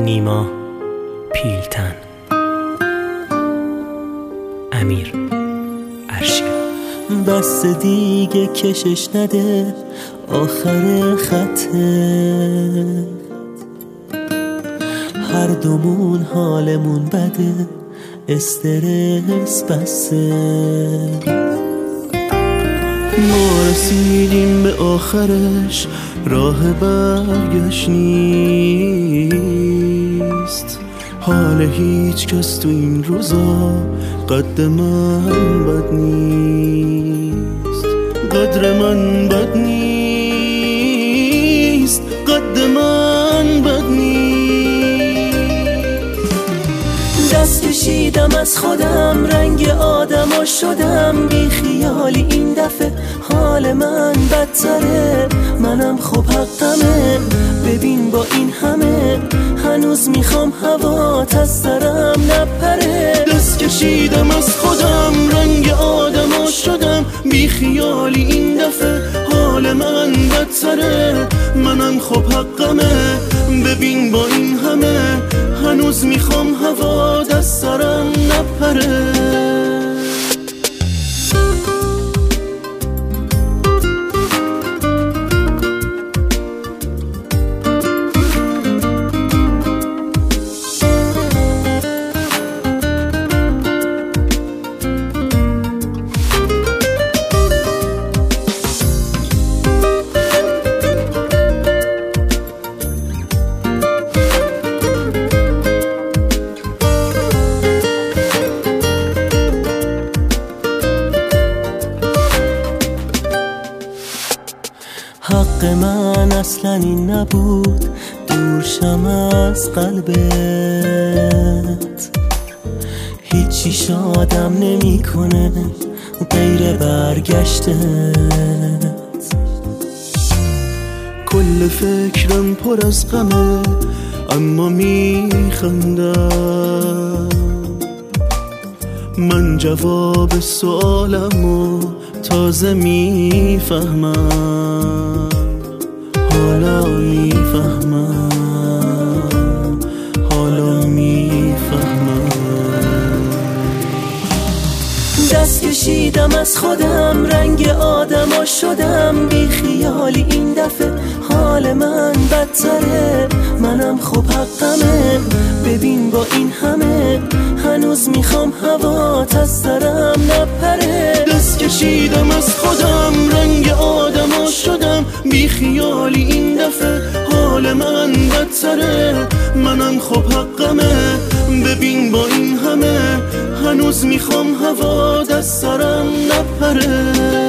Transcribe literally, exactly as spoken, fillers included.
نیما پیلتن. امیر ارشیا. بس دیگه کشش نده، آخر خطه، هر دومون حالمون بده، استرس بسه. ما رسیدیم به آخرش، راه برگشت نیست. حال هیچ کس تو این روزا قد من بد نیست، قدر من بد نیست، قد من بد نیست. دست کشیدم از خودم، رنگ آدما شدم، بی خیالی این دفعه حال من بدتره. منم خب حقمه، ببین با این همه هنوز میخوام هوات از سرم نپره. دست کشیدم از خودم، رنگ آدما شدم، بی خیالی این دفعه حال من بدتره. منم خب حقمه، ببین با این همه هنوز میخوام هوات از سرم نپره. حق من اصلا این نبود، دورشم از قلبت. هیچی شادم نمی کنه غیر برگشتت. کل فکرم پر از غمه، اما می خندم. من جواب سوالمو تازه می فهمم، حالا می فهمم، حالا می فهمم. دست کشیدم از خودم، رنگ آدما شدم، بی خیالی این دفعه حال من بدتره. منم خب حقمه، ببین با این همه هنوز میخوام هوات از سرم نپره. دست کشیدم از خودم، رنگ آدما شدم، بی خیالی این دفعه حال من بدتره. منم خب حقمه، ببین با این همه هنوز میخوام هوات از سرم نپره.